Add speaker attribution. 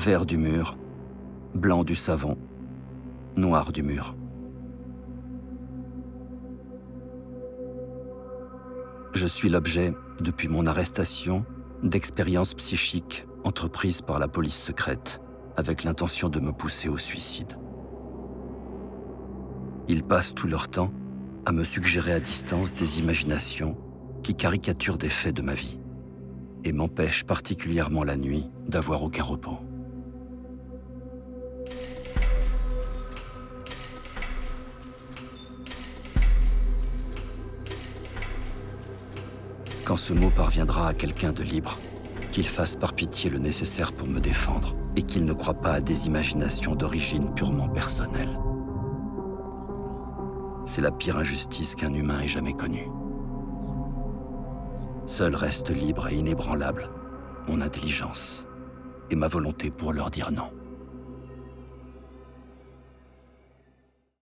Speaker 1: vert du mur, blanc du savon, noir du mur. Je suis l'objet, depuis mon arrestation, d'expériences psychiques entreprises par la police secrète, avec l'intention de me pousser au suicide. Ils passent tout leur temps à me suggérer à distance des imaginations qui caricaturent des faits de ma vie et m'empêchent particulièrement la nuit d'avoir aucun repos. Quand ce mot parviendra à quelqu'un de libre, qu'il fasse par pitié le nécessaire pour me défendre et qu'il ne croie pas à des imaginations d'origine purement personnelle. C'est la pire injustice qu'un humain ait jamais connue. Seul reste libre et inébranlable mon intelligence et ma volonté pour leur dire non.